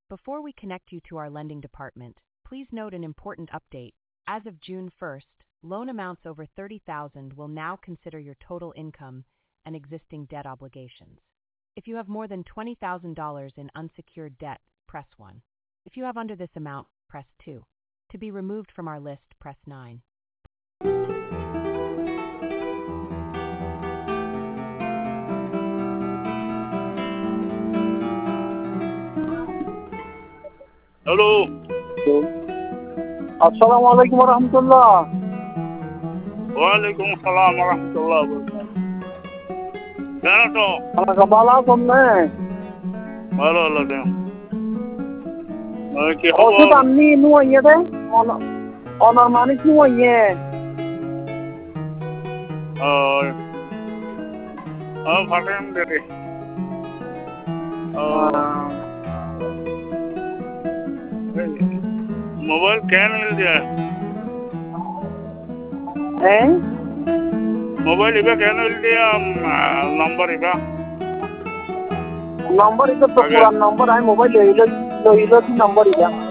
Before we connect you to our lending department, please note an important update. As of June 1st, loan amounts over $30,000 will now consider your total income and existing debt obligations. If you have more than $20,000 in unsecured debt, press 1. If you have under this amount, press 2. To be removed from our list, press 9. Hello. Assalamualaikum warahmatullah. Waalaikumsalam warahmatullahi wabarakatuh. কেন তো আমাকে ভালো তোমরা ভালো লাগে কি ওষুধ আননি নুয়ে দে অনার মানিক নুয়ে ফাটেন দে मोबाइल क्या मिल गया मोबाइल इबा क्या मिल गया नंबर इबा तो पुराना नंबर है मोबाइल ले लो की नंबर इबा